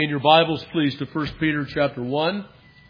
In your Bibles, please, to 1 Peter chapter 1,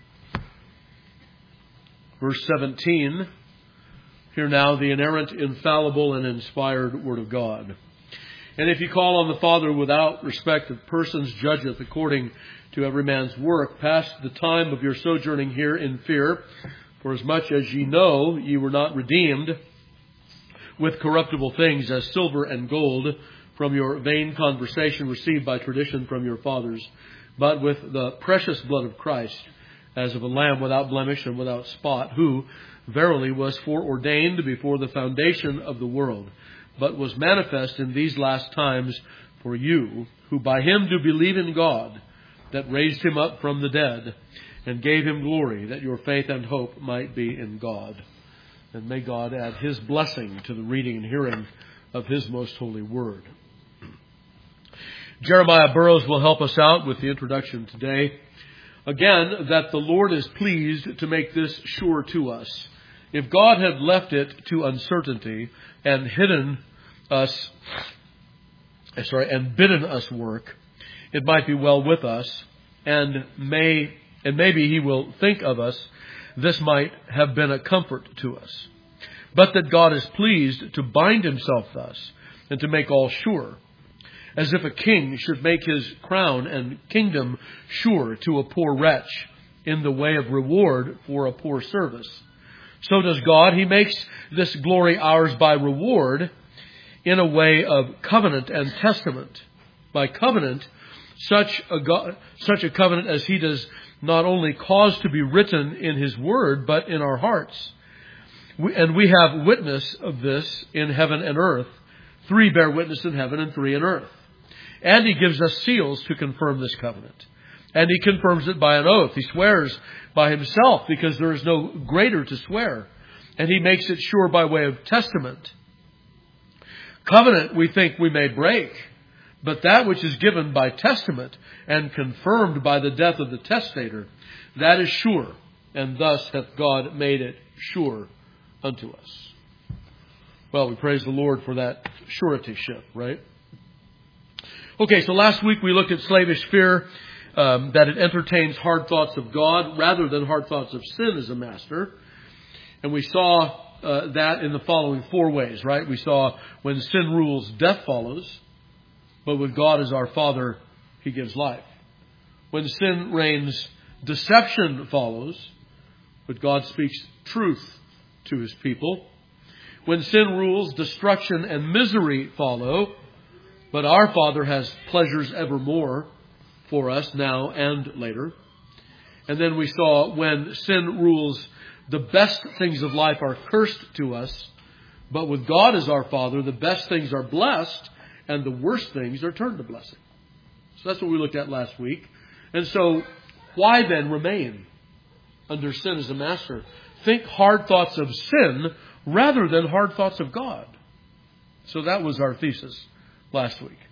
verse 17. Hear now the inerrant, infallible, and inspired Word of God. And if you call on the Father without respect of persons, judgeth according to every man's work. Pass the time of your sojourning here in fear, for as much as ye know ye were not redeemed with corruptible things as silver and gold from your vain conversation received by tradition from your fathers, but with the precious blood of Christ, as of a lamb without blemish and without spot, who verily was foreordained before the foundation of the world, but was manifest in these last times for you, who by him do believe in God, that raised him up from the dead, and gave him glory, that your faith and hope might be in God. And may God add his blessing to the reading and hearing of his most holy word. Jeremiah Burroughs will help us out with the introduction today. Again, that the Lord is pleased to make this sure to us. If God had left it to uncertainty and bidden us work, it might be well with us, and maybe he will think of us. This might have been a comfort to us. But that God is pleased to bind himself thus, and to make all sure, as if a king should make his crown and kingdom sure to a poor wretch in the way of reward for a poor service. So does God. He makes this glory ours by reward in a way of covenant and testament. By covenant, such a covenant as he does not only cause to be written in his word, but in our hearts. And we have witness of this in heaven and earth. 3 bear witness in heaven and 3 in earth. And he gives us seals to confirm this covenant. And he confirms it by an oath. He swears by himself because there is no greater to swear. And he makes it sure by way of testament. Covenant we think we may break, but that which is given by testament and confirmed by the death of the testator, that is sure, and thus hath God made it sure unto us. Well, we praise the Lord for that suretyship, right? Okay, so last week we looked at slavish fear, that it entertains hard thoughts of God rather than hard thoughts of sin as a master. And we saw that in the following 4 ways, right? We saw when sin rules, death follows. But with God as our Father, he gives life. When sin reigns, deception follows. But God speaks truth to his people. When sin rules, destruction and misery follow. But our Father has pleasures evermore for us now and later. And then we saw when sin rules, the best things of life are cursed to us. But with God as our Father, the best things are blessed, and the worst things are turned to blessing. So that's what we looked at last week. And so, why then remain under sin as a master? Think hard thoughts of sin rather than hard thoughts of God. So that was our thesis last week.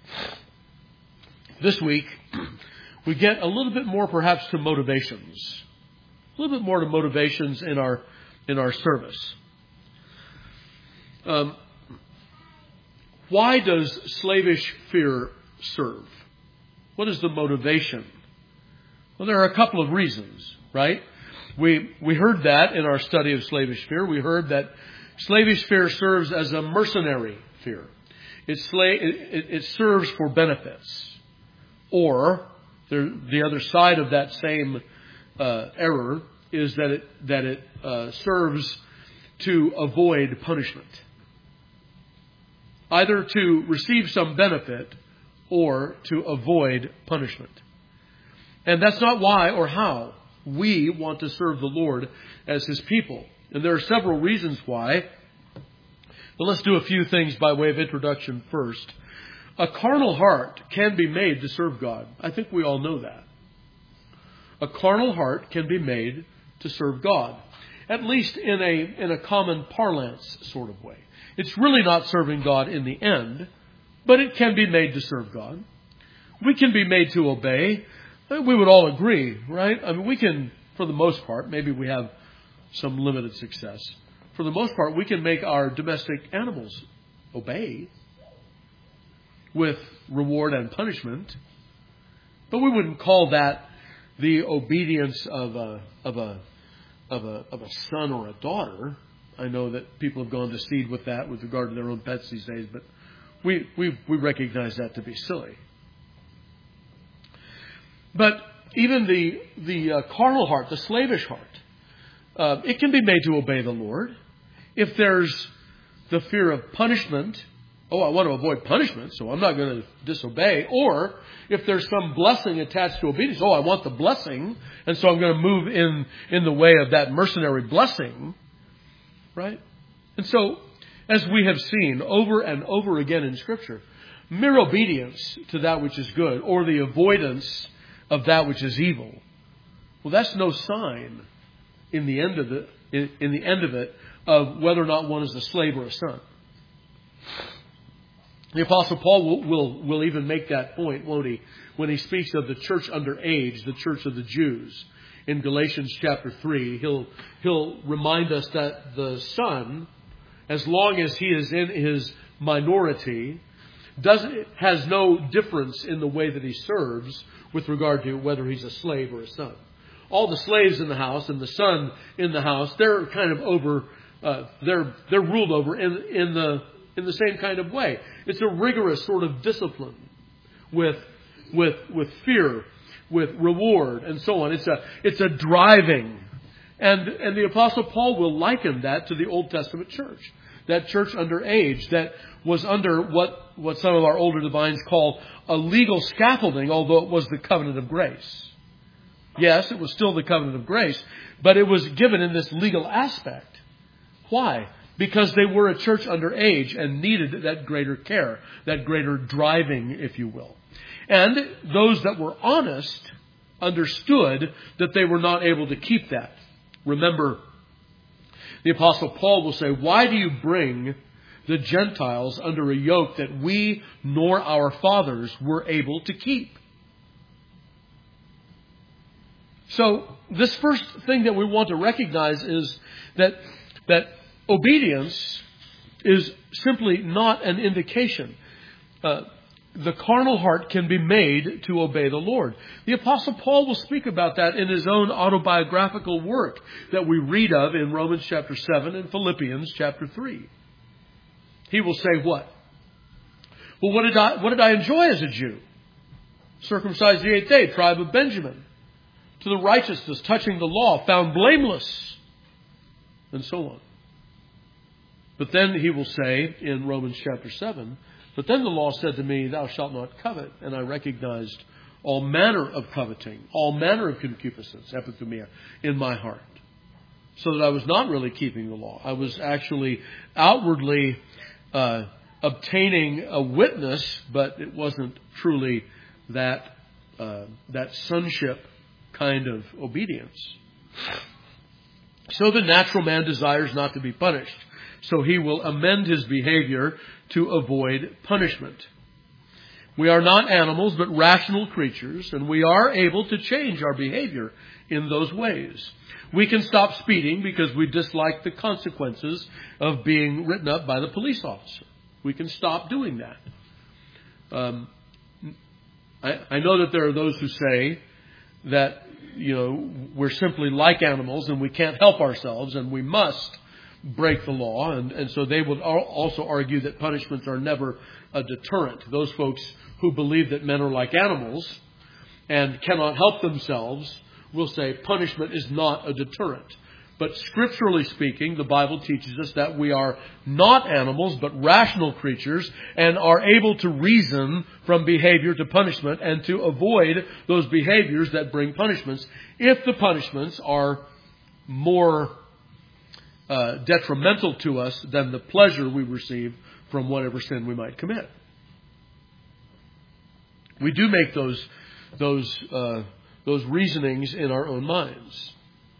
This week, we get a little bit more perhaps to motivations. A little bit more to motivations in our service. Why does slavish fear serve? What is the motivation? Well, there are a couple of reasons, right? We heard that in our study of slavish fear. We heard that slavish fear serves as a mercenary fear. It serves for benefits. Or, the other side of that same error is that it serves to avoid punishment. Either to receive some benefit or to avoid punishment. And that's not why or how we want to serve the Lord as his people. And there are several reasons why. But let's do a few things by way of introduction first. A carnal heart can be made to serve God. I think we all know that. A carnal heart can be made to serve God. At least in a common parlance sort of way. It's really not serving God in the end, but it can be made to serve God. We can be made to obey. We would all agree, right? I mean, we can, for the most part, maybe we have some limited success. For the most part, we can make our domestic animals obey with reward and punishment. But we wouldn't call that the obedience of a son or a daughter. I know that people have gone to seed with that with regard to their own pets these days, but we recognize that to be silly. But even the carnal heart, the slavish heart, it can be made to obey the Lord. If there's the fear of punishment, I want to avoid punishment, so I'm not going to disobey. Or if there's some blessing attached to obedience, I want the blessing, and so I'm going to move in the way of that mercenary blessing. Right? And so, as we have seen over and over again in Scripture, mere obedience to that which is good, or the avoidance of that which is evil, well, that's no sign in the end of it of whether or not one is a slave or a son. The Apostle Paul will even make that point, won't he, when he speaks of the church under age, the church of the Jews. In Galatians chapter 3, he'll remind us that the son, as long as he is in his minority, has no difference in the way that he serves with regard to whether he's a slave or a son. All the slaves in the house and the son in the house, they're kind of over, they're ruled over in the same kind of way. It's a rigorous sort of discipline with fear, with reward, and so on. It's a driving. And the Apostle Paul will liken that to the Old Testament church. That church under age that was under what some of our older divines call a legal scaffolding, although it was the covenant of grace. Yes, it was still the covenant of grace, but it was given in this legal aspect. Why? Because they were a church under age and needed that greater care, that greater driving, if you will. And those that were honest understood that they were not able to keep that. Remember, the Apostle Paul will say, "Why do you bring the Gentiles under a yoke that we nor our fathers were able to keep?" So this first thing that we want to recognize is that obedience is simply not an indication. The carnal heart can be made to obey the Lord. The Apostle Paul will speak about that in his own autobiographical work that we read of in Romans chapter 7 and Philippians chapter 3. He will say what? Well, what did I enjoy as a Jew? Circumcised the 8th day, tribe of Benjamin. To the righteousness, touching the law, found blameless. And so on. But then he will say in Romans chapter 7, "But then the law said to me, thou shalt not covet. And I recognized all manner of coveting, all manner of concupiscence, epithumia, in my heart. So that I was not really keeping the law. I was actually outwardly obtaining a witness, but it wasn't truly that sonship kind of obedience." So the natural man desires not to be punished. So he will amend his behavior to avoid punishment. We are not animals, but rational creatures, and we are able to change our behavior in those ways. We can stop speeding because we dislike the consequences of being written up by the police officer. We can stop doing that. I know that there are those who say that, we're simply like animals and we can't help ourselves and we must break the law. And so they would also argue that punishments are never a deterrent. Those folks who believe that men are like animals and cannot help themselves will say punishment is not a deterrent. But scripturally speaking, the Bible teaches us that we are not animals, but rational creatures and are able to reason from behavior to punishment and to avoid those behaviors that bring punishments if the punishments are more detrimental to us than the pleasure we receive from whatever sin we might commit. We do make those reasonings in our own minds.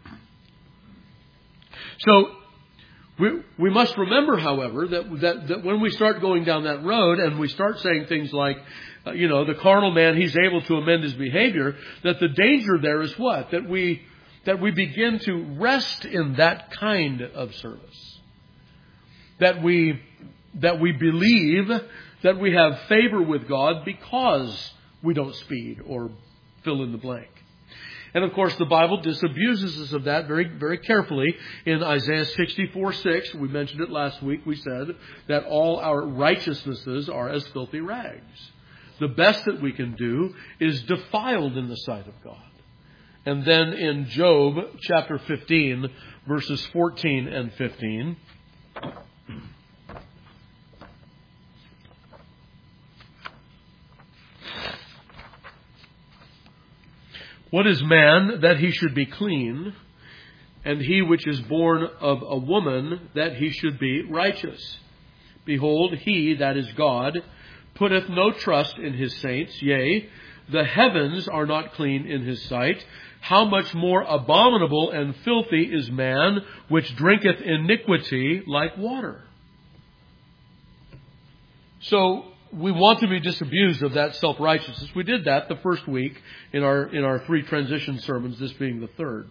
So we must remember, however, that when we start going down that road and we start saying things like, the carnal man, he's able to amend his behavior, that the danger there is what? That we begin to rest in that kind of service. That we believe that we have favor with God because we don't speed or fill in the blank. And of course, the Bible disabuses us of that very, very carefully. In Isaiah 64:6, we mentioned it last week, we said that all our righteousnesses are as filthy rags. The best that we can do is defiled in the sight of God. And then in Job chapter 15, verses 14 and 15, what is man that he should be clean, and he which is born of a woman that he should be righteous? Behold, he, that is God, putteth no trust in his saints. Yea, the heavens are not clean in his sight. How much more abominable and filthy is man, which drinketh iniquity like water? So, we want to be disabused of that self-righteousness. We did that the first week in our 3 transition sermons, this being the third.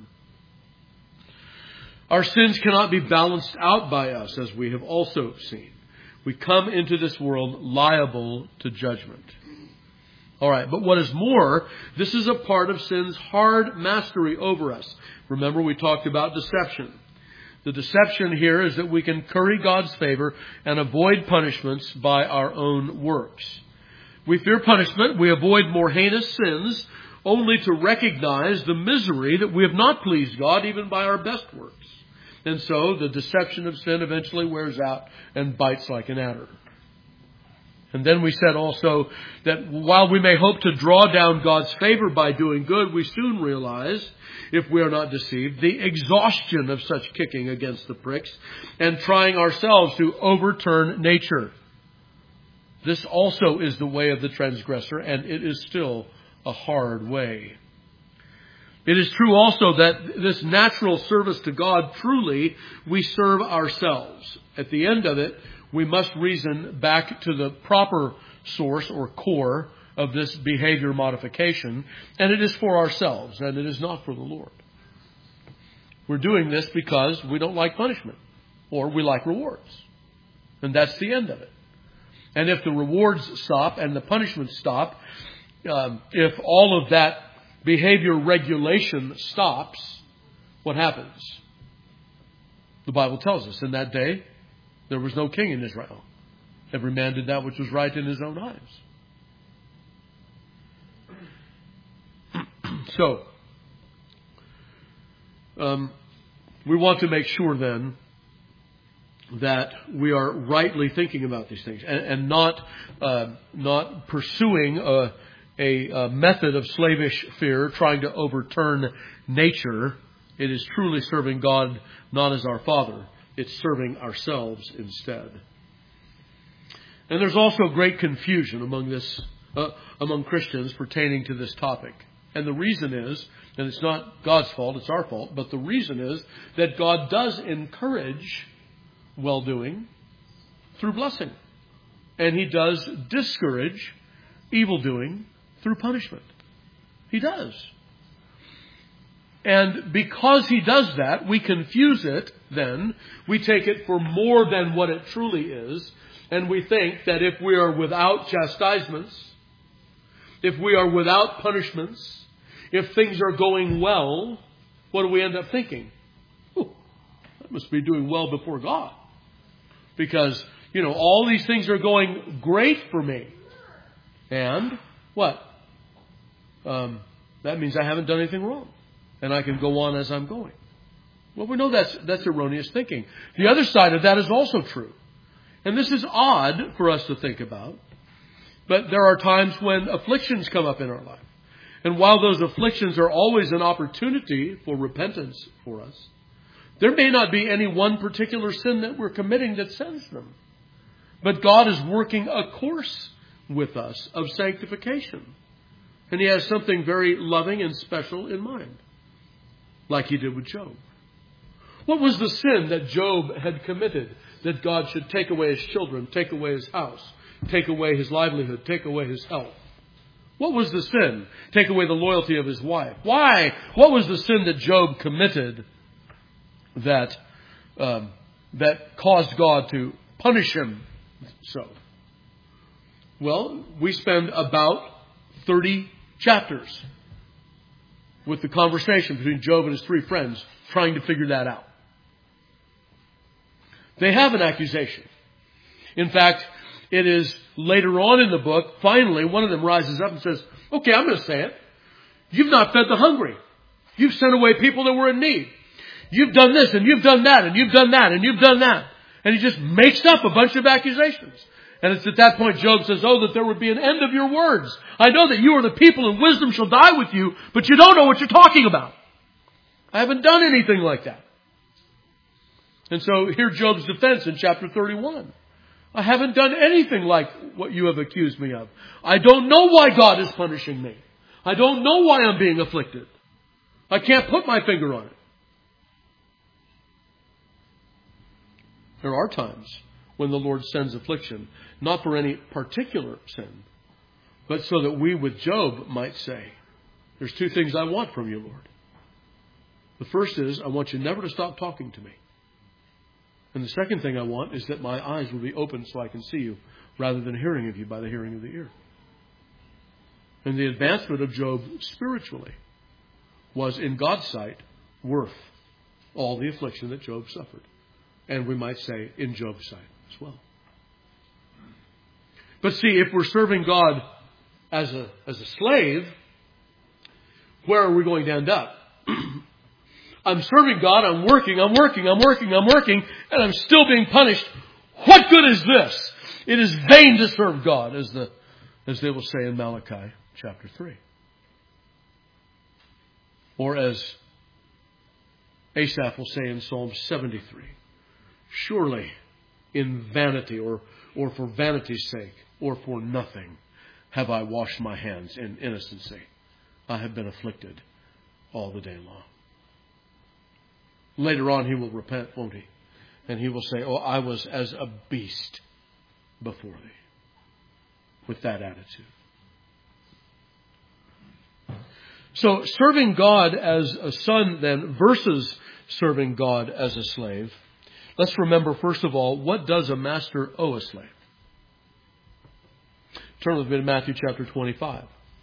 Our sins cannot be balanced out by us, as we have also seen. We come into this world liable to judgment. All right, but what is more, this is a part of sin's hard mastery over us. Remember, we talked about deception. The deception here is that we can curry God's favor and avoid punishments by our own works. We fear punishment. We avoid more heinous sins only to recognize the misery that we have not pleased God even by our best works. And so the deception of sin eventually wears out and bites like an adder. And then we said also that while we may hope to draw down God's favor by doing good, we soon realize, if we are not deceived, the exhaustion of such kicking against the pricks and trying ourselves to overturn nature. This also is the way of the transgressor, and it is still a hard way. It is true also that this natural service to God, truly, we serve ourselves. At the end of it, we must reason back to the proper source or core of this behavior modification, and it is for ourselves, and it is not for the Lord. We're doing this because we don't like punishment, or we like rewards. And that's the end of it. And if the rewards stop and the punishments stop, if all of that behavior regulation stops, what happens? The Bible tells us in that day, there was no king in Israel. Every man did that which was right in his own eyes. So, we want to make sure then that we are rightly thinking about these things and not pursuing a method of slavish fear, trying to overturn nature. It is truly serving God not as our Father. It's serving ourselves instead. And there's also great confusion among Christians pertaining to this topic. And the reason is, and it's not God's fault, it's our fault, but the reason is that God does encourage well-doing through blessing. And He does discourage evil-doing through punishment. He does. And because He does that, we confuse it then. We take it for more than what it truly is. And we think that if we are without chastisements, if we are without punishments, if things are going well, what do we end up thinking? Oh, that must be doing well before God. Because, all these things are going great for me. And what? That means I haven't done anything wrong. And I can go on as I'm going. Well, we know that's erroneous thinking. The other side of that is also true. And this is odd for us to think about. But there are times when afflictions come up in our life. And while those afflictions are always an opportunity for repentance for us, there may not be any one particular sin that we're committing that sends them. But God is working a course with us of sanctification. And He has something very loving and special in mind. Like He did with Job. What was the sin that Job had committed that God should take away his children, take away his house, take away his livelihood, take away his health? What was the sin? Take away the loyalty of his wife. Why? What was the sin that Job committed that caused God to punish him so? Well, we spend about 30 chapters with the conversation between Job and his three friends, trying to figure that out. They have an accusation. In fact, it is later on in the book, finally, one of them rises up and says, okay, I'm going to say it. You've not fed the hungry. You've sent away people that were in need. You've done this and you've done that and you've done that and you've done that. And he just makes up a bunch of accusations. And it's at that point Job says, oh, that there would be an end of your words. I know that you are the people and wisdom shall die with you, but you don't know what you're talking about. I haven't done anything like that. And so here's Job's defense in chapter 31. I haven't done anything like what you have accused me of. I don't know why God is punishing me. I don't know why I'm being afflicted. I can't put my finger on it. There are times when the Lord sends affliction, not for any particular sin, but so that we with Job might say, there's two things I want from you, Lord. The first is, I want you never to stop talking to me. And the second thing I want is that my eyes will be open so I can see you, rather than hearing of you by the hearing of the ear. And the advancement of Job spiritually was, in God's sight, worth all the affliction that Job suffered. And we might say, in Job's sight as well. But see, if we're serving God as a slave, where are we going to end up? I'm serving God, I'm working, and I'm still being punished. What good is this? It is vain to serve God, as they will say in Malachi chapter 3. Or as Asaph will say in Psalm 73, surely in vanity or for vanity's sake or for nothing have I washed my hands in innocency. I have been afflicted all the day long. Later on he will repent, won't he? And he will say, oh, I was as a beast before thee. With that attitude. So serving God as a son then versus serving God as a slave. Let's remember first of all, what does a master owe a slave? Turn with me to Matthew chapter 25.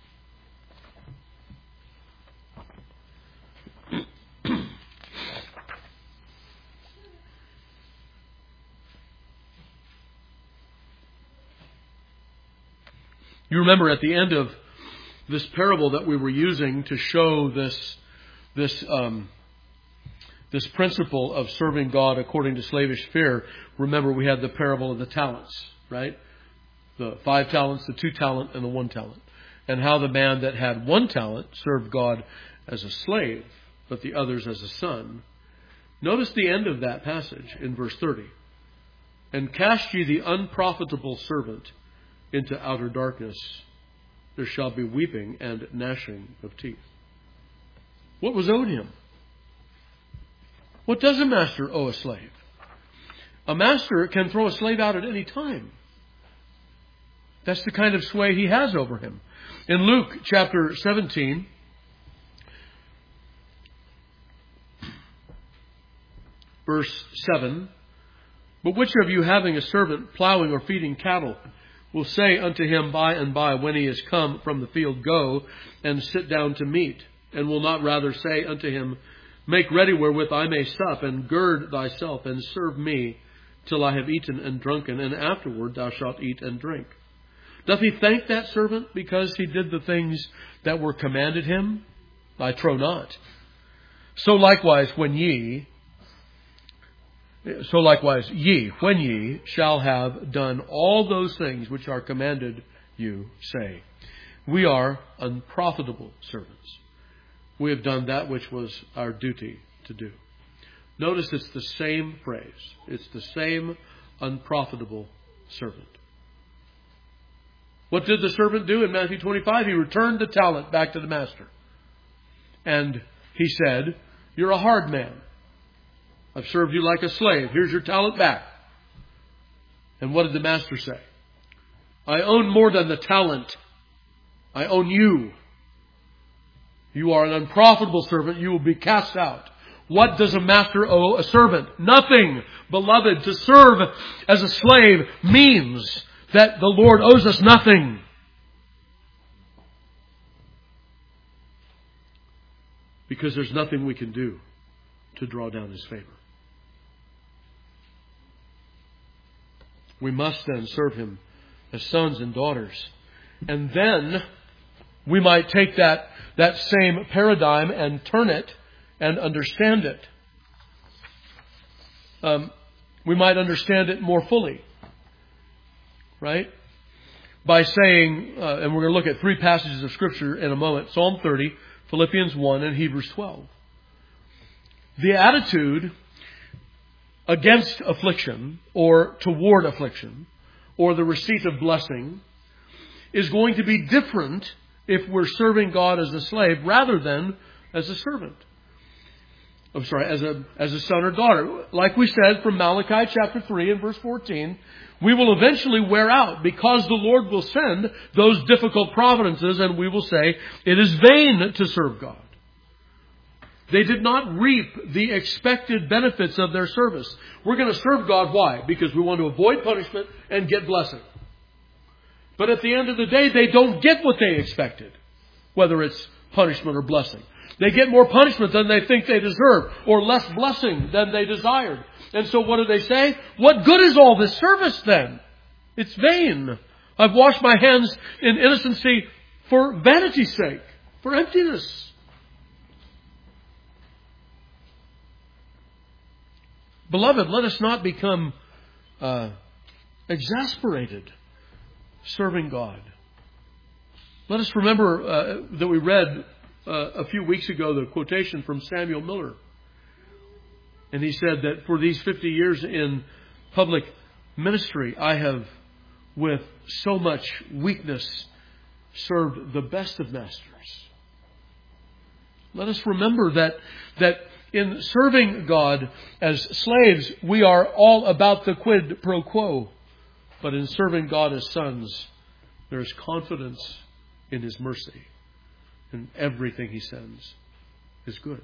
You remember at the end of this parable that we were using to show this principle of serving God according to slavish fear. Remember, we had the parable of the talents, right? The 5 talents, the 2 talent, and the 1 talent. And how the man that had 1 talent served God as a slave, but the others as a son. Notice the end of that passage in verse 30. And cast ye the unprofitable servant into outer darkness. There shall be weeping and gnashing of teeth. What was owed him? What does a master owe a slave? A master can throw a slave out at any time. That's the kind of sway he has over him. In Luke chapter 17, verse 7, but which of you having a servant plowing or feeding cattle will say unto him by and by when he is come from the field, go and sit down to meat, and will not rather say unto him, make ready wherewith I may sup, and gird thyself, and serve me till I have eaten and drunken, and afterward thou shalt eat and drink. Doth he thank that servant because he did the things that were commanded him? I trow not. So likewise, ye, when ye shall have done all those things which are commanded you, say, we are unprofitable servants. We have done that which was our duty to do. Notice it's the same phrase. It's the same unprofitable servant. What did the servant do in Matthew 25? He returned the talent back to the master. And he said, you're a hard man. I've served you like a slave. Here's your talent back. And what did the master say? I own more than the talent. I own you. You are an unprofitable servant. You will be cast out. What does a master owe a servant? Nothing. Beloved, to serve as a slave means that the Lord owes us nothing. because there's nothing we can do to draw down His favor. We must then serve Him as sons and daughters. And then we might take that same paradigm and turn it and understand it. We might understand it more fully. Right? By saying, and we're going to look at 3 passages of Scripture in a moment, Psalm 30, Philippians 1, and Hebrews 12. The attitude against affliction, or toward affliction, or the receipt of blessing, is going to be different if we're serving God as a slave rather than as a servant. As a son or daughter. Like we said from Malachi chapter 3 and verse 14, we will eventually wear out because the Lord will send those difficult providences, and we will say, it is vain to serve God. They did not reap the expected benefits of their service. We're going to serve God. Why? Because we want to avoid punishment and get blessing. But at the end of the day, they don't get what they expected, whether it's punishment or blessing. They get more punishment than they think they deserve, or less blessing than they desired. And so what do they say? What good is all this service then? It's vain. I've washed my hands in innocency for vanity's sake, for emptiness. Beloved, let us not become exasperated serving God. Let us remember that we read a few weeks ago the quotation from Samuel Miller. And he said that for these 50 years in public ministry, I have, with so much weakness, served the best of masters. Let us remember that in serving God as slaves, we are all about the quid pro quo. But in serving God as sons, there is confidence in His mercy. And everything He sends is good.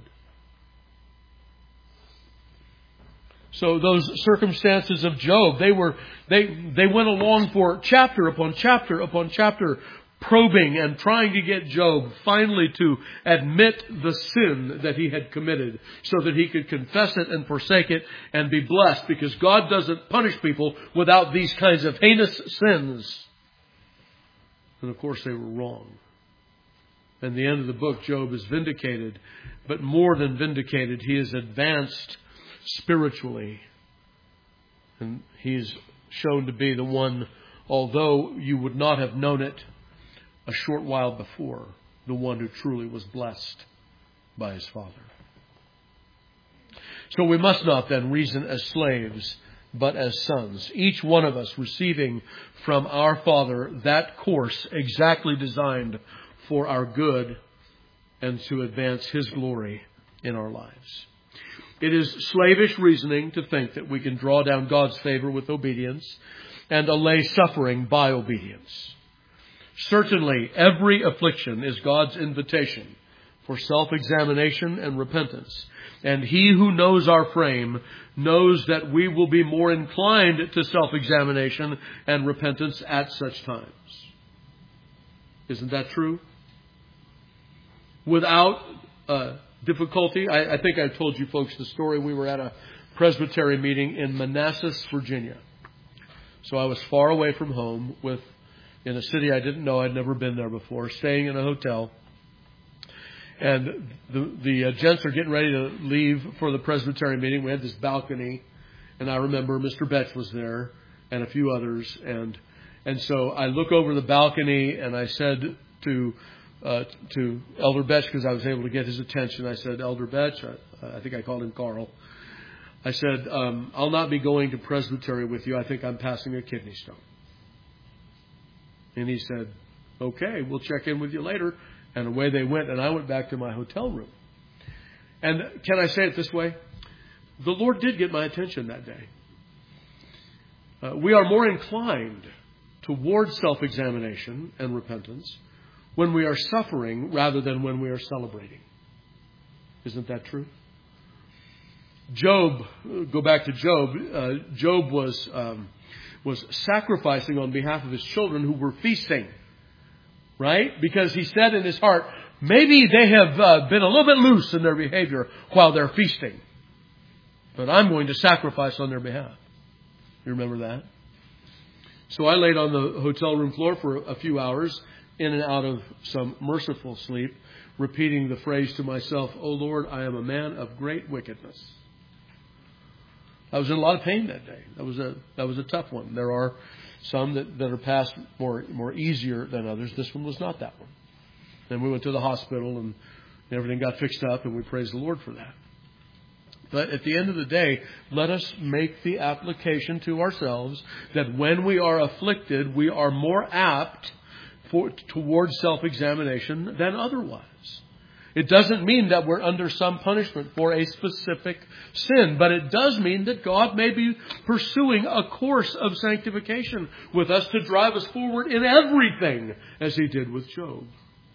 So those circumstances of Job, they went along for chapter upon chapter upon chapter, probing and trying to get Job finally to admit the sin that he had committed so that he could confess it and forsake it and be blessed, because God doesn't punish people without these kinds of heinous sins. And of course they were wrong. And the end of the book, Job is vindicated, but more than vindicated, he is advanced spiritually. And he is shown to be the one, although you would not have known it a short while before, the one who truly was blessed by his Father. So we must not then reason as slaves, but as sons, each one of us receiving from our Father that course exactly designed for our good and to advance His glory in our lives. It is slavish reasoning to think that we can draw down God's favor with obedience and allay suffering by obedience. Certainly, every affliction is God's invitation for self-examination and repentance. And He who knows our frame knows that we will be more inclined to self-examination and repentance at such times. Isn't that true? Without difficulty. I think I told you folks the story. We were at a Presbytery meeting in Manassas, Virginia. So I was far away from home in a city I didn't know. I'd never been there before, staying in a hotel. And the gents are getting ready to leave for the Presbytery meeting. We had this balcony, and I remember Mr. Betch was there and a few others. And so I look over the balcony, and I said to Elder Betch, because I was able to get his attention, I said, Elder Betch, I think I called him Carl. I said, I'll not be going to Presbytery with you. I think I'm passing a kidney stone. And he said, okay, we'll check in with you later. And away they went, and I went back to my hotel room. And can I say it this way? The Lord did get my attention that day. We are more inclined towards self-examination and repentance when we are suffering rather than when we are celebrating. Isn't that true? Job, go back to Job. Job was sacrificing on behalf of his children who were feasting. Right? Because he said in his heart, Maybe they have been a little bit loose in their behavior while they're feasting. But I'm going to sacrifice on their behalf. You remember that? So I laid on the hotel room floor for a few hours, in and out of some merciful sleep, repeating the phrase to myself, "O Lord, I am a man of great wickedness." I was in a lot of pain that day. That was a tough one. There are some that are passed more easier than others. This one was not that one. Then we went to the hospital and everything got fixed up, and we praise the Lord for that. But at the end of the day, let us make the application to ourselves that when we are afflicted, we are more apt towards self-examination than otherwise. It doesn't mean that we're under some punishment for a specific sin, but it does mean that God may be pursuing a course of sanctification with us to drive us forward in everything, as He did with Job.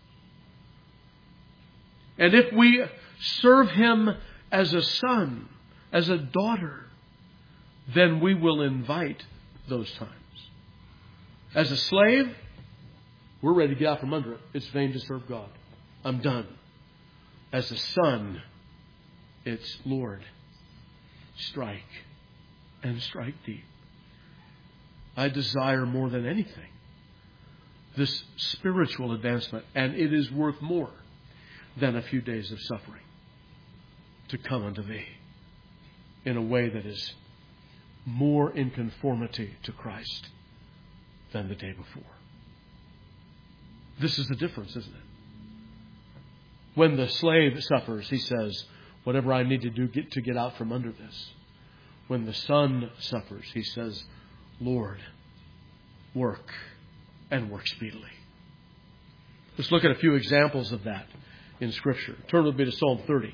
And if we serve Him as a son, as a daughter, then we will invite those times. As a slave, we're ready to get out from under it. It's vain to serve God. I'm done. As a son, it's, Lord, strike and strike deep. I desire more than anything this spiritual advancement, and it is worth more than a few days of suffering to come unto Thee in a way that is more in conformity to Christ than the day before. This is the difference, isn't it? When the slave suffers, he says, whatever I need to do to get out from under this. When the son suffers, he says, Lord, work and work speedily. Let's look at a few examples of that in Scripture. Turn with me to Psalm 30.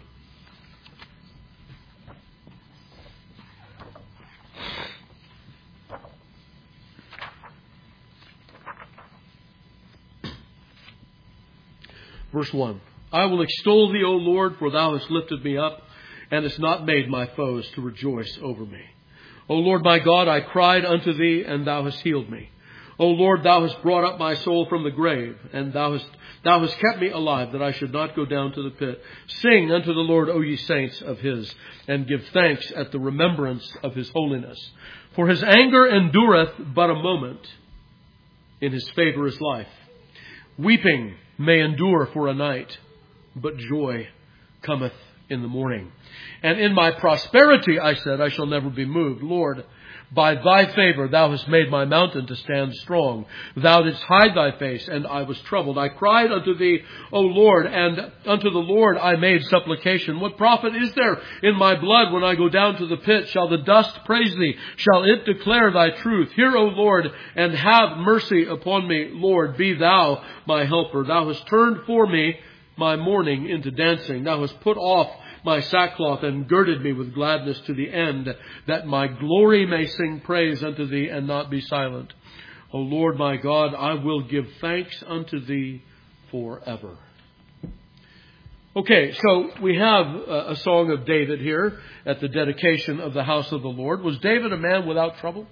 Verse 1. I will extol Thee, O Lord, for Thou hast lifted me up, and hast not made my foes to rejoice over me. O Lord my God, I cried unto Thee, and Thou hast healed me. O Lord, Thou hast brought up my soul from the grave, and Thou hast kept me alive, that I should not go down to the pit. Sing unto the Lord, O ye saints of His, and give thanks at the remembrance of His holiness. For His anger endureth but a moment. In His favor is life. Weeping may endure for a night, but joy cometh in the morning. And in my prosperity, I said, I shall never be moved. Lord, by Thy favor Thou hast made my mountain to stand strong. Thou didst hide Thy face, and I was troubled. I cried unto Thee, O Lord, and unto the Lord I made supplication. What profit is there in my blood when I go down to the pit? Shall the dust praise Thee? Shall it declare Thy truth? Hear, O Lord, and have mercy upon me. Lord, be Thou my helper. Thou hast turned for me my mourning into dancing. Thou hast put off my sackcloth and girded me with gladness to the end, that my glory may sing praise unto Thee and not be silent. O Lord my God, I will give thanks unto Thee forever. Okay, so we have a song of David here at the dedication of the house of the Lord. Was David a man without trouble?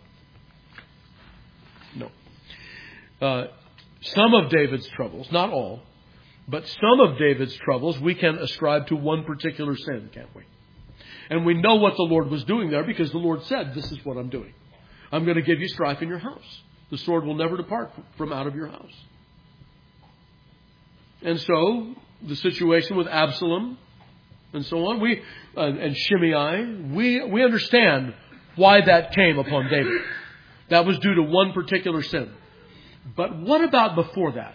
No. Some of David's troubles, not all, but some of David's troubles we can ascribe to one particular sin, can't we? And we know what the Lord was doing there because the Lord said, this is what I'm doing. I'm going to give you strife in your house. The sword will never depart from out of your house. And so, the situation with Absalom and so on, and Shimei, we understand why that came upon David. That was due to one particular sin. But what about before that?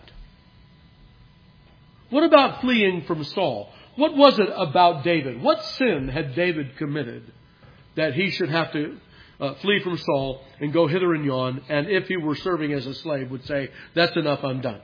What about fleeing from Saul? What was it about David? What sin had David committed that he should have to flee from Saul and go hither and yon, and if he were serving as a slave would say, that's enough, I'm done?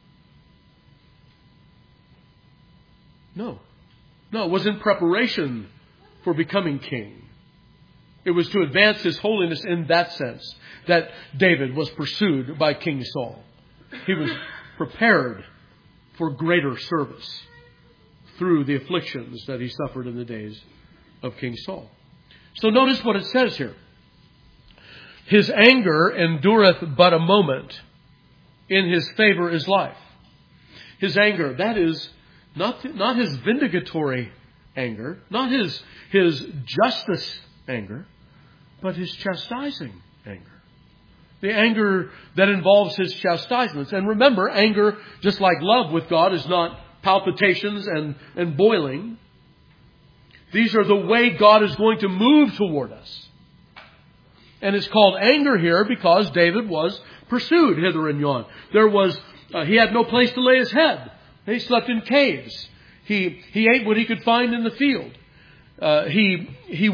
No, it was in preparation for becoming king. It was to advance His holiness in that sense that David was pursued by King Saul. He was prepared for greater service through the afflictions that he suffered in the days of King Saul. So notice what it says here. His anger endureth but a moment. In His favor is life. His anger, that is Not his vindicatory anger, not his justice anger, but his chastising anger. The anger that involves his chastisements. And remember, anger, just like love with God, is not palpitations and boiling. These are the way God is going to move toward us. And it's called anger here because David was pursued hither and yon. He had no place to lay his head. He slept in caves. He ate what he could find in the field. He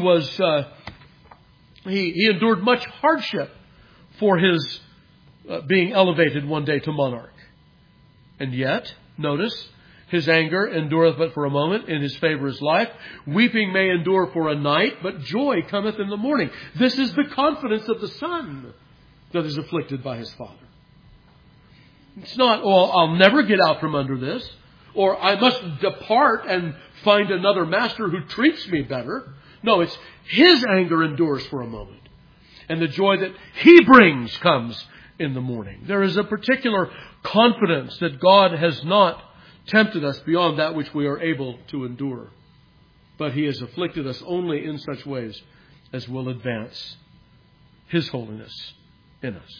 endured much hardship for his being elevated one day to monarch. And yet, notice, his anger endureth but for a moment, in his favor is life. Weeping may endure for a night, but joy cometh in the morning. This is the confidence of the son that is afflicted by his father. It's not, I'll never get out from under this, or I must depart and find another master who treats me better. No, it's his anger endures for a moment. And the joy that he brings comes in the morning. There is a particular confidence that God has not tempted us beyond that which we are able to endure. But he has afflicted us only in such ways as will advance his holiness in us.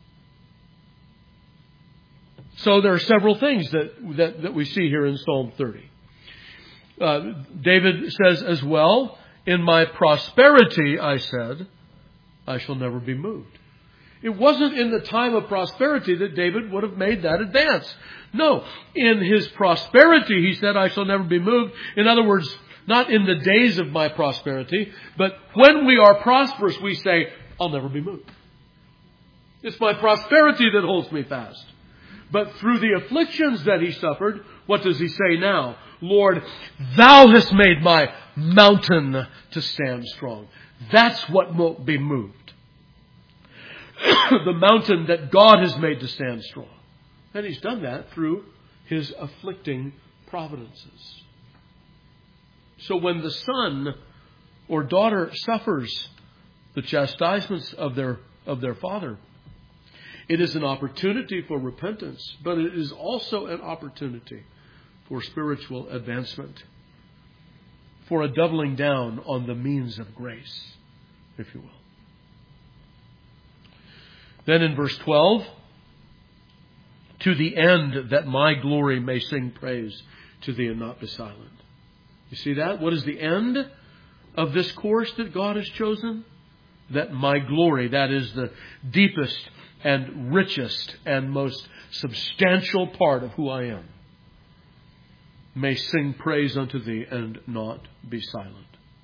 So there are several things that we see here in Psalm 30. David says as well, in my prosperity, I said, I shall never be moved. It wasn't in the time of prosperity that David would have made that advance. No, in his prosperity, he said, I shall never be moved. In other words, not in the days of my prosperity, but when we are prosperous, we say, I'll never be moved. It's my prosperity that holds me fast. But through the afflictions that he suffered, what does he say now? Lord, thou hast made my mountain to stand strong. That's what won't be moved. The mountain that God has made to stand strong. And he's done that through his afflicting providences. So when the son or daughter suffers the chastisements of their father, it is an opportunity for repentance, but it is also an opportunity for spiritual advancement, for a doubling down on the means of grace, if you will. Then in verse 12, to the end that my glory may sing praise to thee and not be silent. You see that? What is the end of this course that God has chosen? That my glory, that is the deepest and richest and most substantial part of who I am, may sing praise unto thee and not be silent.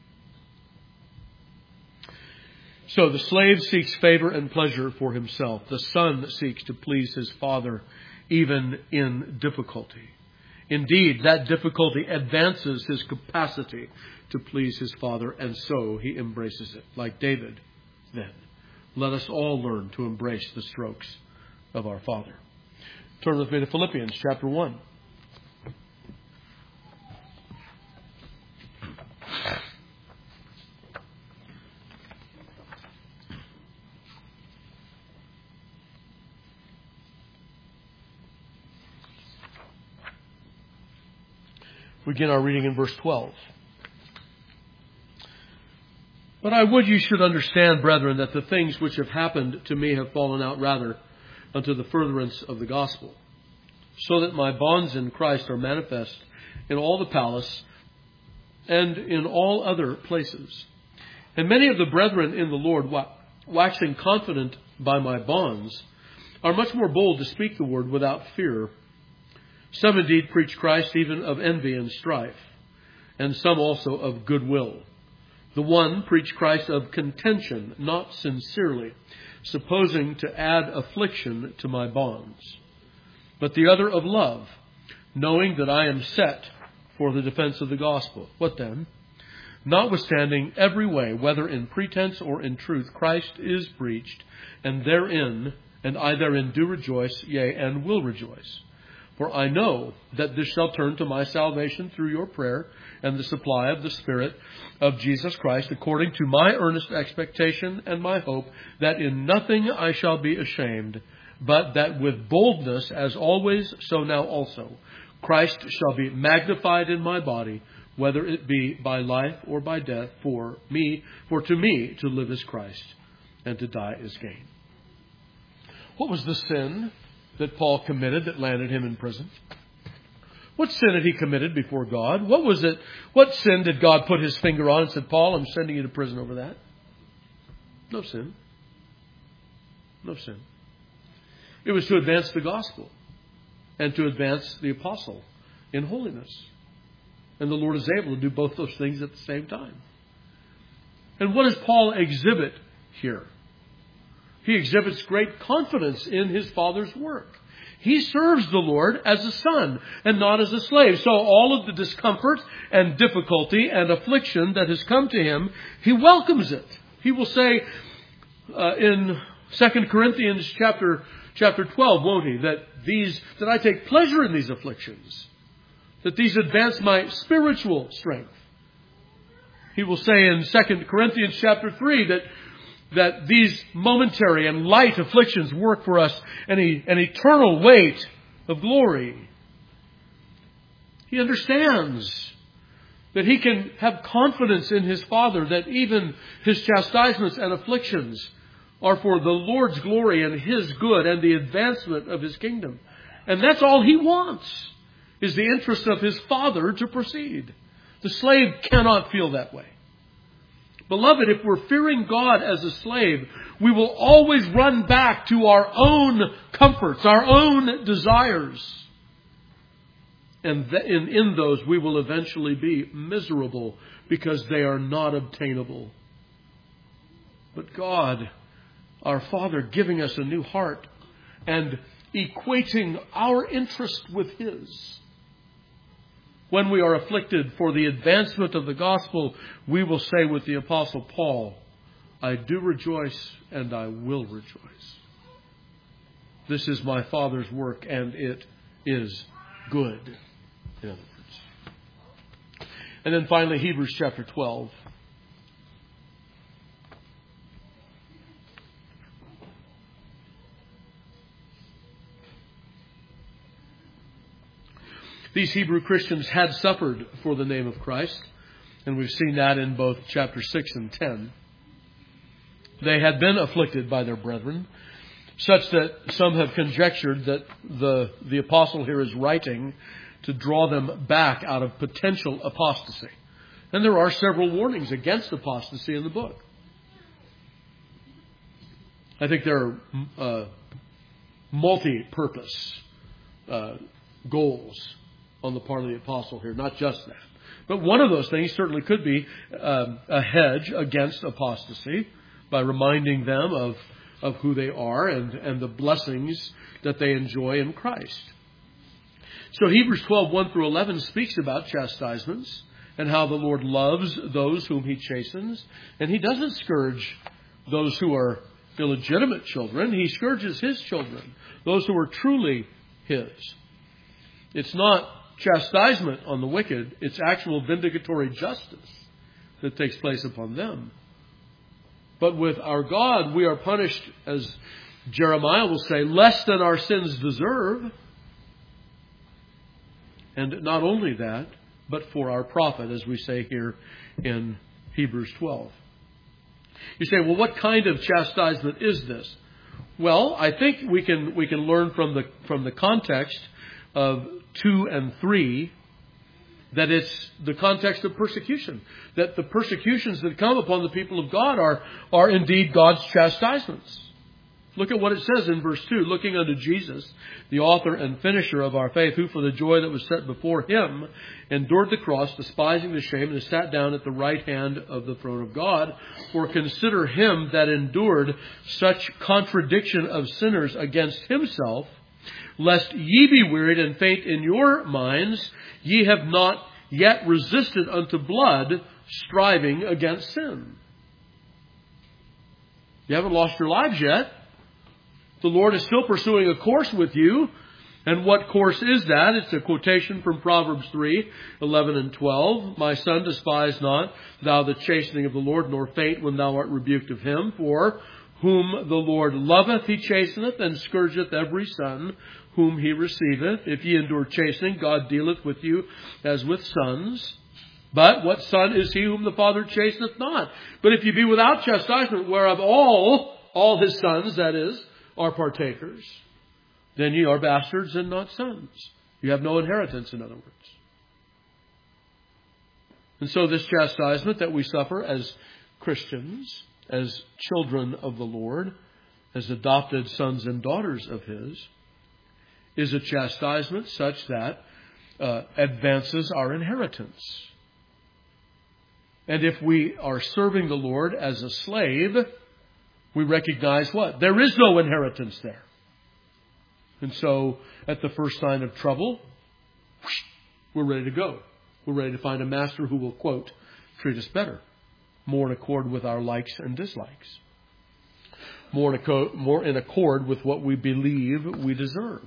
So the slave seeks favor and pleasure for himself. The son seeks to please his father even in difficulty. Indeed, that difficulty advances his capacity to please his father, and so he embraces it. Like David, then, let us all learn to embrace the strokes of our Father. Turn with me to Philippians chapter 1. We begin our reading in verse 12. But I would you should understand, brethren, that the things which have happened to me have fallen out rather unto the furtherance of the gospel, so that my bonds in Christ are manifest in all the palace and in all other places. And many of the brethren in the Lord, waxing confident by my bonds, are much more bold to speak the word without fear. Some indeed preach Christ even of envy and strife, and some also of goodwill. The one preach Christ of contention, not sincerely, supposing to add affliction to my bonds. But the other of love, knowing that I am set for the defense of the gospel. What then? Notwithstanding every way, whether in pretense or in truth, Christ is preached, and I therein do rejoice, yea, and will rejoice. For I know that this shall turn to my salvation through your prayer and the supply of the Spirit of Jesus Christ, according to my earnest expectation and my hope, that in nothing I shall be ashamed, but that with boldness, as always, so now also, Christ shall be magnified in my body, whether it be by life or by death, for to me to live is Christ, and to die is gain. What was the sin that Paul committed that landed him in prison? What sin had he committed before God? What was it? What sin did God put his finger on and said, Paul, I'm sending you to prison over that? No sin. No sin. It was to advance the gospel and to advance the apostle in holiness. And the Lord is able to do both those things at the same time. And what does Paul exhibit here? He exhibits great confidence in his Father's work. He serves the Lord as a son and not as a slave. So all of the discomfort and difficulty and affliction that has come to him, he welcomes it. He will say in 2 Corinthians chapter 12, won't he, that I take pleasure in these afflictions, that these advance my spiritual strength. He will say in 2 Corinthians chapter 3 that these momentary and light afflictions work for us an eternal weight of glory. He understands that he can have confidence in his Father, that even his chastisements and afflictions are for the Lord's glory and his good and the advancement of his kingdom. And that's all he wants, is the interest of his Father to proceed. The slave cannot feel that way. Beloved, if we're fearing God as a slave, we will always run back to our own comforts, our own desires. And in those we will eventually be miserable because they are not obtainable. But God, our Father, giving us a new heart and equating our interest with His. When we are afflicted for the advancement of the gospel, we will say with the Apostle Paul, I do rejoice and I will rejoice. This is my Father's work and it is good. In other words. And then finally, Hebrews chapter 12. These Hebrew Christians had suffered for the name of Christ, and we've seen that in both chapter 6 and 10. They had been afflicted by their brethren, such that some have conjectured that the apostle here is writing to draw them back out of potential apostasy. And there are several warnings against apostasy in the book. I think there are multi-purpose goals on the part of the apostle here, not just that. But one of those things certainly could be a hedge against apostasy by reminding them of who they are and the blessings that they enjoy in Christ. So Hebrews 12, 1 through 11 speaks about chastisements and how the Lord loves those whom He chastens. And He doesn't scourge those who are illegitimate children. He scourges His children, those who are truly His. It's not chastisement on the wicked, it's actual vindicatory justice that takes place upon them. But with our God, we are punished, as Jeremiah will say, less than our sins deserve. And not only that, but for our profit, as we say here in Hebrews 12. You say, well, what kind of chastisement is this? Well, I think we can learn from the context of 2 and 3 that it's the context of persecution. That the persecutions that come upon the people of God are indeed God's chastisements. Look at what it says in verse 2. Looking unto Jesus, the author and finisher of our faith, who for the joy that was set before Him endured the cross, despising the shame, and is sat down at the right hand of the throne of God. For consider Him that endured such contradiction of sinners against Himself, lest ye be wearied and faint in your minds. Ye have not yet resisted unto blood, striving against sin. You haven't lost your lives yet. The Lord is still pursuing a course with you. And what course is that? It's a quotation from Proverbs 3, 11 and 12. My son, despise not thou the chastening of the Lord, nor faint when thou art rebuked of Him. For whom the Lord loveth, He chasteneth, and scourgeth every son whom he receiveth. If ye endure chastening, God dealeth with you as with sons. But what son is he whom the Father chasteneth not? But if ye be without chastisement, whereof all his sons, that is, are partakers, then ye are bastards and not sons. You have no inheritance, in other words. And so this chastisement that we suffer as Christians, as children of the Lord, as adopted sons and daughters of His, is a chastisement such that advances our inheritance. And if we are serving the Lord as a slave, we recognize what? There is no inheritance there. And so, at the first sign of trouble, we're ready to go. We're ready to find a master who will, quote, treat us better, more in accord with our likes and dislikes, more in accord with what we believe we deserve.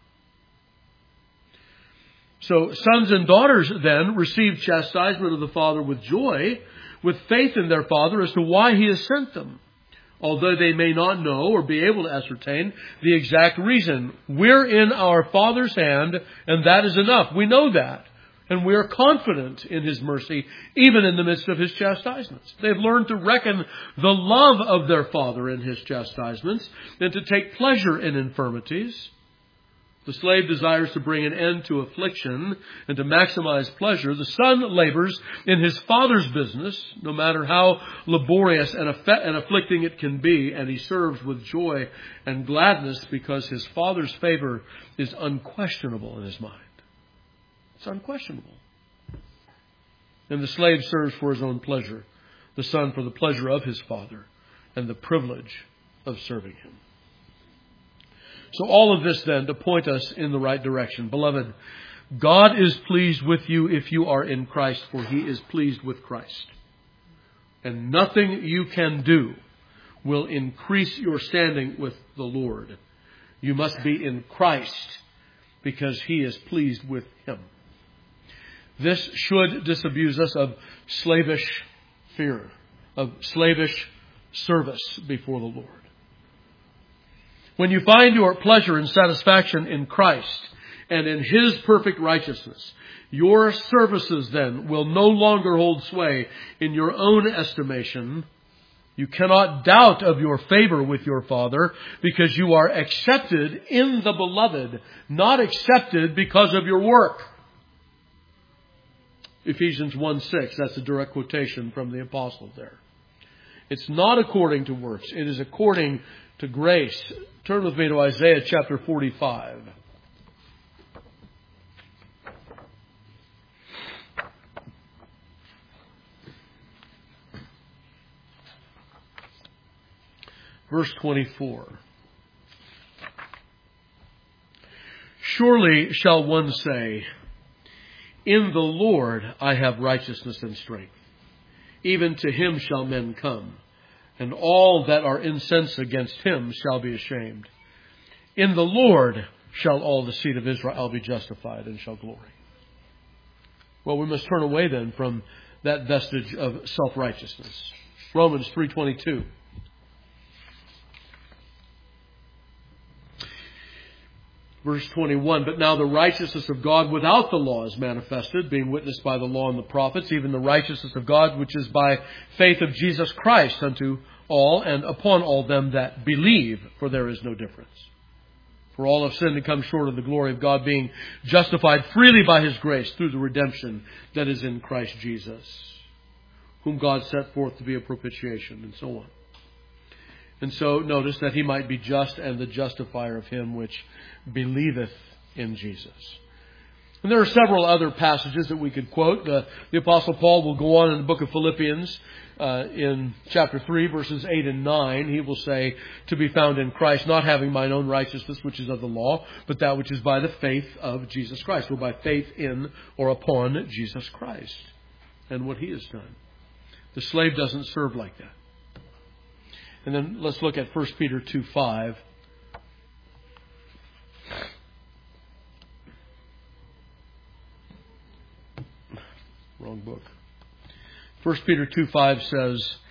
So sons and daughters then receive chastisement of the Father with joy, with faith in their Father as to why He has sent them, although they may not know or be able to ascertain the exact reason. We're in our Father's hand, and that is enough. We know that. And we are confident in His mercy, even in the midst of His chastisements. They've learned to reckon the love of their Father in His chastisements, and to take pleasure in infirmities. The slave desires to bring an end to affliction and to maximize pleasure. The son labors in his father's business, no matter how laborious and afflicting it can be, and he serves with joy and gladness because his father's favor is unquestionable in his mind. It's unquestionable. And the slave serves for his own pleasure, the son for the pleasure of his father and the privilege of serving him. So all of this then to point us in the right direction. Beloved, God is pleased with you if you are in Christ, for He is pleased with Christ. And nothing you can do will increase your standing with the Lord. You must be in Christ because He is pleased with Him. This should disabuse us of slavish fear, of slavish service before the Lord. When you find your pleasure and satisfaction in Christ and in His perfect righteousness, your services then will no longer hold sway in your own estimation. You cannot doubt of your favor with your Father because you are accepted in the Beloved, not accepted because of your work. Ephesians 1:6, that's a direct quotation from the apostle there. It's not according to works, it is according to grace. Turn with me to Isaiah chapter 45. Verse 24. Surely shall one say, in the Lord I have righteousness and strength. Even to Him shall men come, and all that are incensed against Him shall be ashamed. In the Lord shall all the seed of Israel be justified and shall glory. Well, we must turn away then from that vestige of self-righteousness. Romans 3:22. Verse 21, but now the righteousness of God without the law is manifested, being witnessed by the law and the prophets, even the righteousness of God which is by faith of Jesus Christ unto all and upon all them that believe, for there is no difference. For all have sinned and come short of the glory of God, being justified freely by His grace through the redemption that is in Christ Jesus, whom God set forth to be a propitiation, and so on. And so notice that He might be just and the justifier of him which believeth in Jesus. And there are several other passages that we could quote. The Apostle Paul will go on in the book of Philippians in chapter 3, verses 8 and 9. He will say, to be found in Christ, not having mine own righteousness, which is of the law, but that which is by the faith of Jesus Christ, or by faith in or upon Jesus Christ and what He has done. The slave doesn't serve like that. And then let's look at 1 Peter 2:5. Wrong book. 1 Peter 2:5 says,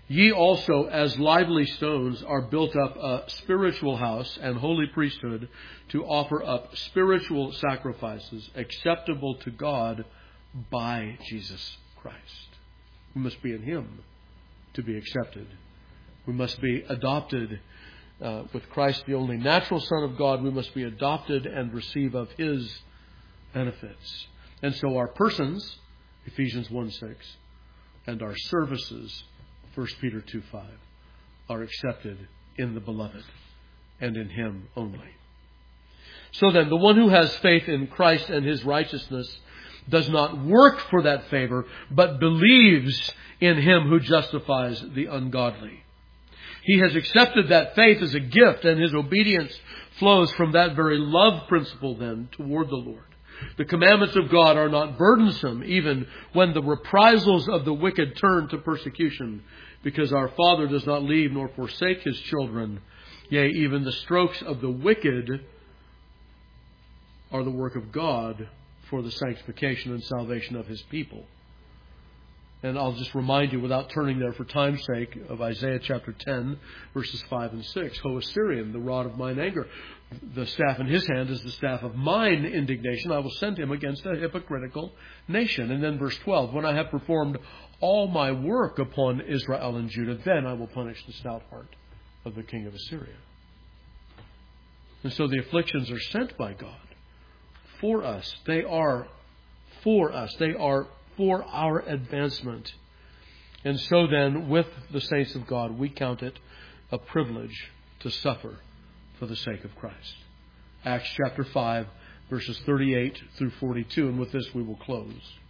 Ye also, as lively stones, are built up a spiritual house and holy priesthood to offer up spiritual sacrifices acceptable to God by Jesus Christ. We must be in Him to be accepted. We must be adopted with Christ, the only natural Son of God. We must be adopted and receive of His benefits. And so our persons, Ephesians 1:6, and our services, 1 Peter 2:5, are accepted in the Beloved and in Him only. So then, the one who has faith in Christ and His righteousness does not work for that favor, but believes in Him who justifies the ungodly. He has accepted that faith as a gift, and his obedience flows from that very love principle then toward the Lord. The commandments of God are not burdensome, even when the reprisals of the wicked turn to persecution, because our Father does not leave nor forsake His children. Yea, even the strokes of the wicked are the work of God for the sanctification and salvation of His people. And I'll just remind you, without turning there for time's sake, of Isaiah chapter 10, verses 5 and 6. Ho Assyrian, the rod of mine anger. The staff in his hand is the staff of mine indignation. I will send him against a hypocritical nation. And then verse 12. When I have performed all my work upon Israel and Judah, then I will punish the stout heart of the king of Assyria. And so the afflictions are sent by God for us. They are for us. They are for our advancement. And so then, with the saints of God, we count it a privilege to suffer for the sake of Christ. Acts chapter 5, verses 38 through 42. And with this we will close.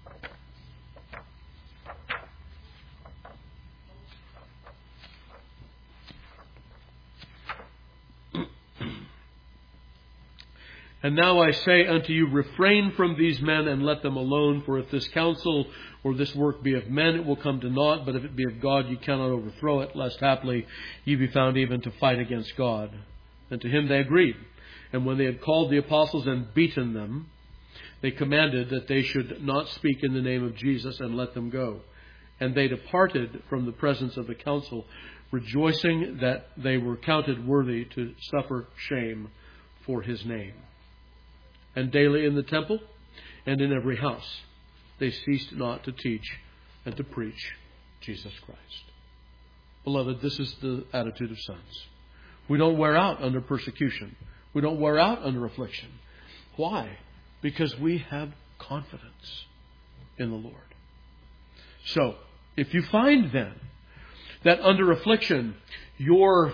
And now I say unto you, refrain from these men and let them alone. For if this counsel or this work be of men, it will come to naught. But if it be of God, you cannot overthrow it, lest haply ye be found even to fight against God. And to him they agreed. And when they had called the apostles and beaten them, they commanded that they should not speak in the name of Jesus, and let them go. And they departed from the presence of the council, rejoicing that they were counted worthy to suffer shame for His name. And daily in the temple and in every house they ceased not to teach and to preach Jesus Christ. Beloved, this is the attitude of sons. We don't wear out under persecution. We don't wear out under affliction. Why? Because we have confidence in the Lord. So, if you find then that under affliction your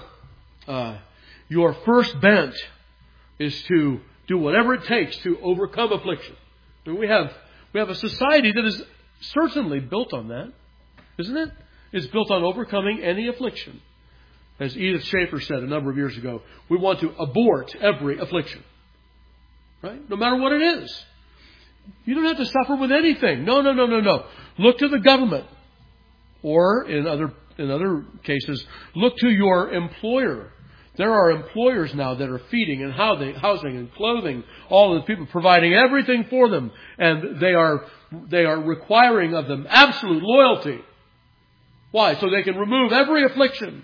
first bent is to do whatever it takes to overcome affliction. And we have a society that is certainly built on that, isn't it? It's built on overcoming any affliction. As Edith Schaefer said a number of years ago, we want to abort every affliction. Right? No matter what it is. You don't have to suffer with anything. No. Look to the government. Or in other cases, look to your employer. There are employers now that are feeding and housing and clothing all of the people, providing everything for them, and they are requiring of them absolute loyalty. Why? So they can remove every affliction.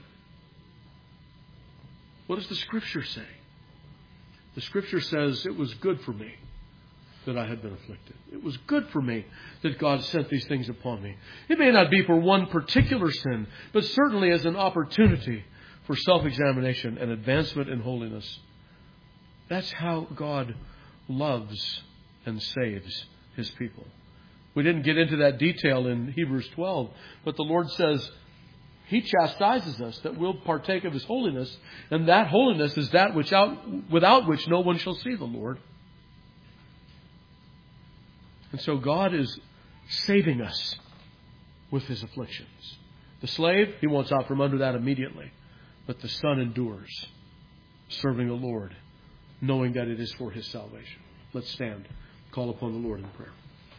What does the Scripture say? The Scripture says, it was good for me that I had been afflicted. It was good for me that God sent these things upon me. It may not be for one particular sin, but certainly as an opportunity for self-examination and advancement in holiness. That's how God loves and saves His people. We didn't get into that detail in Hebrews 12, but the Lord says He chastises us that we'll partake of His holiness, and that holiness is that without which no one shall see the Lord. And so God is saving us with His afflictions. The slave, he wants out from under that immediately. But the Son endures, serving the Lord, knowing that it is for His salvation. Let's stand, call upon the Lord in prayer.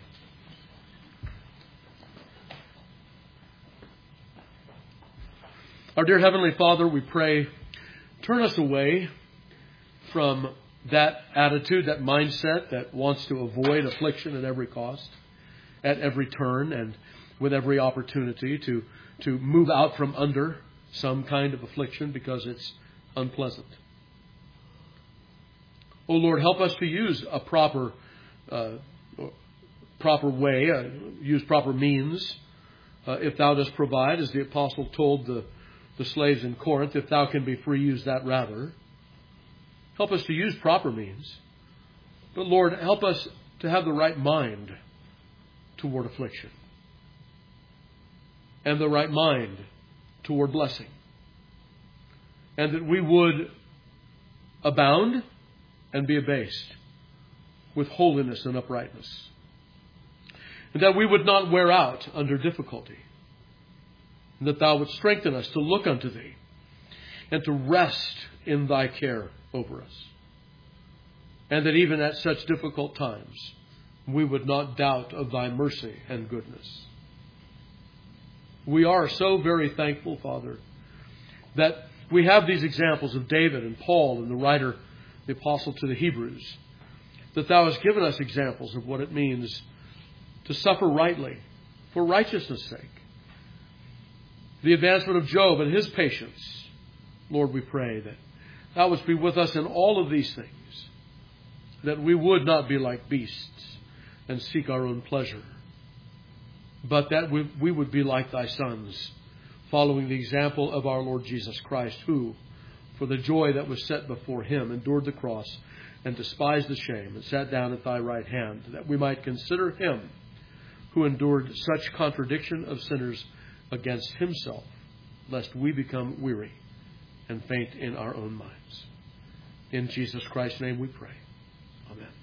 Our dear Heavenly Father, we pray, turn us away from that attitude, that mindset that wants to avoid affliction at every cost, at every turn and with every opportunity to move out from under some kind of affliction because it's unpleasant. Oh Lord, help us to use a proper way, use proper means. If thou dost provide, as the apostle told the slaves in Corinth, if thou can be free, use that rather. Help us to use proper means. But Lord, help us to have the right mind toward affliction. And the right mind toward blessing. And that we would abound and be abased with holiness and uprightness. And that we would not wear out under difficulty. And that thou would strengthen us to look unto thee and to rest in thy care over us. And that even at such difficult times, we would not doubt of thy mercy and goodness. We are so very thankful, Father, that we have these examples of David and Paul and the writer, the apostle to the Hebrews, that thou hast given us examples of what it means to suffer rightly for righteousness' sake. The advancement of Job and his patience. Lord, we pray that thou wouldst be with us in all of these things, that we would not be like beasts and seek our own pleasure, but that we would be like thy sons, following the example of our Lord Jesus Christ, who, for the joy that was set before him, endured the cross and despised the shame and sat down at thy right hand, that we might consider him who endured such contradiction of sinners against himself, lest we become weary and faint in our own minds. In Jesus Christ's name we pray. Amen.